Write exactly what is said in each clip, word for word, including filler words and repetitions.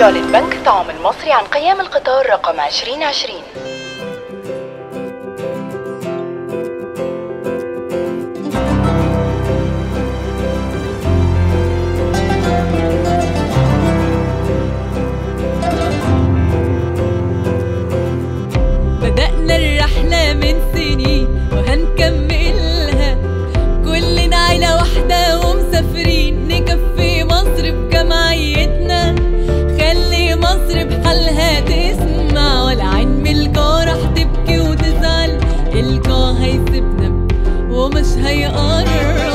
يعلن بنك الطعام المصري عن قيام القطار رقم عشرين عشرين. بدأنا الرحلة من سنين وهنكملها، كلنا عيلة واحدة ومسافرين نكفي مصر بجمعيتنا. خلي مصر بحالها تسمع، ولا عين من الجوع راح تبكي وتزعل. الجوع هيسيبنا ومش هيقرب.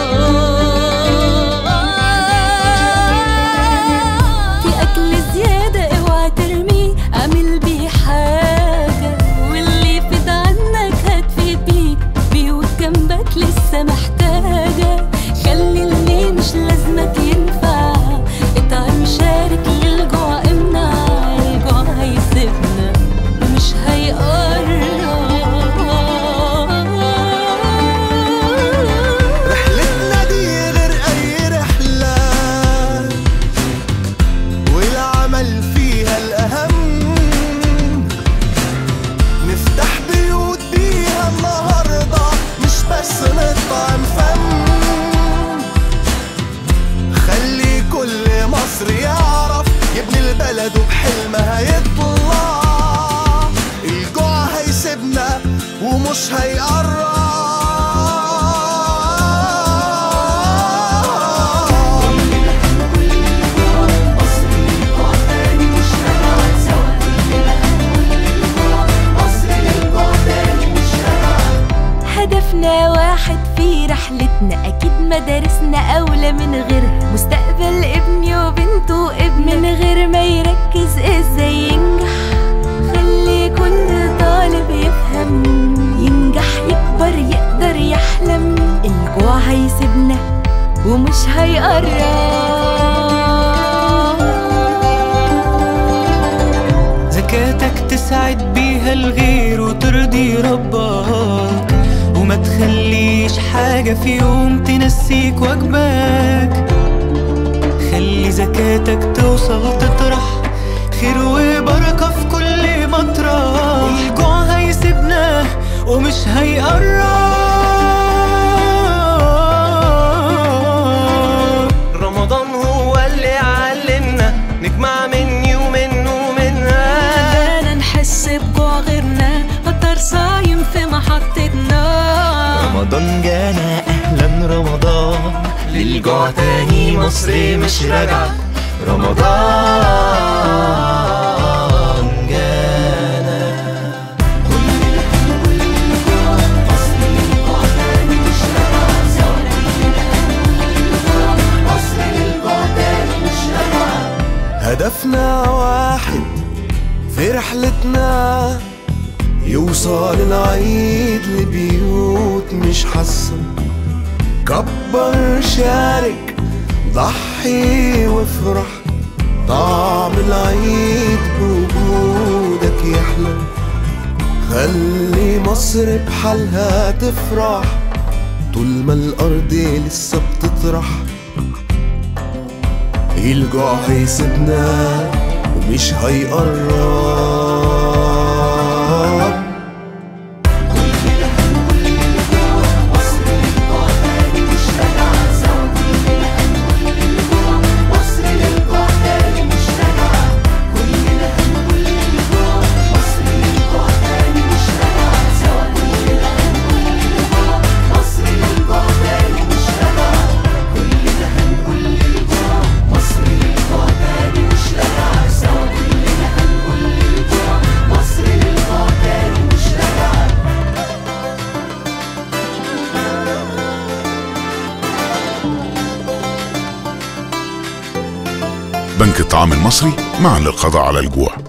في أكل زيادة اوعى ترميه، اعمل بيه حاجة، واللي فات عنك هتفيد بيه. بيوت جنبك لسه محتاجة، خلي اللي مش لازمك ينفع. اطعم شارك للجوع امنع، الجوع هيسيبنا ومش هيقرب. رحلتنا دي غير اي رحلة، والعمل فيها الاهم. نفتح بيوت بيها النهاردة، مش بس نطعم فم. خلي كل مصري يعرف يبني البلد وبحلمها يطلع. الجوع هيسيبنا ومش هيقرب. هدفنا واحد في رحلتنا، أكيد مدارسنا أولى من غيرها. مستقبل ابني وبنته وابن من غير ما يركز إزاي ينجح. خلي كل طالب يفهم، ينجح يكبر يقدر يحلم. الجوع هيسيبنا ومش هيقرب. زكاتك تسعد بيها الغير وترضي ربك، وما تخليش حاجة في يوم تنسيك واجبك. خلي زكاتك توصل تطرح خير وبركة في كل مطرح. الجوع هيسيبنا ومش هيقرب. رمضان هو اللي علمنا نجمع مني ومنه ومنها. خلانا نحس بجوع غيرنا، فطر صايم في محطتنا. رمضان جانا اهلا رمضان، للجوع تاني مصر مش راجعة. رمضان جانا كلنا هنقول للجوع، مصر للجوع تاني مش راجعة. سوا كلنا هنقول للجوع، مصر للجوع تاني مش راجعة. هدفنا واحد في رحلتنا، يوصل العيد لبيوت مش حاسة. كبر شارك ضحي وافرح، طعم العيد بوجودك يحلى. خلي مصر بحالها تفرح، طول ما الأرض لسه بتطرح. الجوع هيسيبنا ومش هيقرب. بنك الطعام المصري معا للقضاء على الجوع.